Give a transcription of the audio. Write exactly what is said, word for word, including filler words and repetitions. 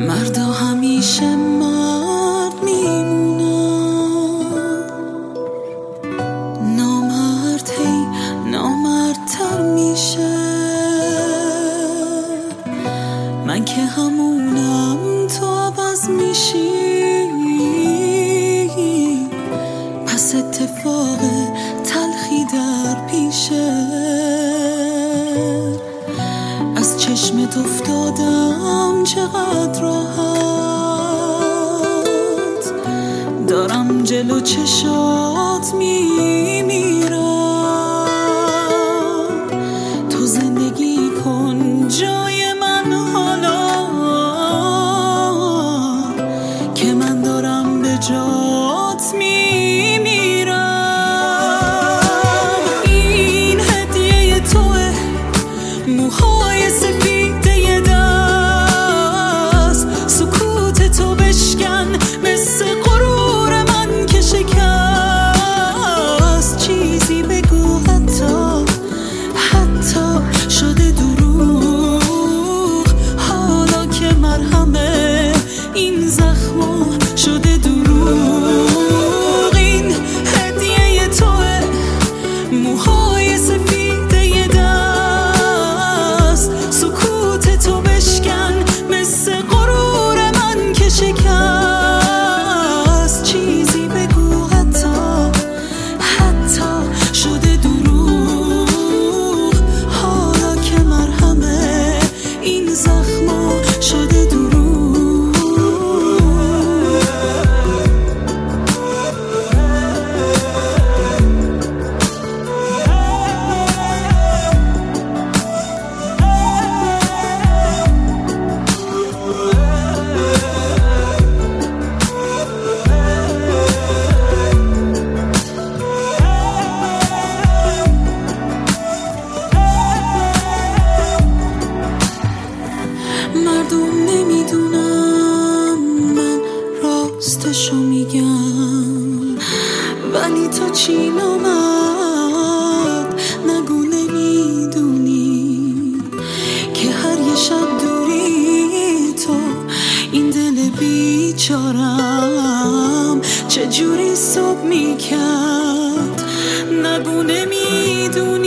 مردا همیشه مرد میمونن، نامرد هی نامردتر میشه. من که همونم تو عوض میشی، پس اتفاق تلخی در پیشه. از چشمت افتادم چقدر راحت، دارم جلو چشات میمیرم. تو زندگی کن جای من حالا که من دارم به جات میمیرم. این هدیه توه، موهای سفیده یه دست، سکوت تو بشکن مثل غرور من که شکست. چیزی بگو حتی حتی شده دروغ، حالا که مرهمه این زخما شده دروغ. این هدیه توه، موهای سفیده یه دست، سکوت تو بشکن مثل غرور من که شکست. چیزی بگو حتی حتی شده دروغ، حالا که مرهمه این زخما شده دروغ. مردم نمیدونم من راستشو میگم، ولی تا چی نامد نگو نمیدونی که هر یه شب دوری تو این دل بیچارم چجوری صبح میکرد. نگو نمیدونی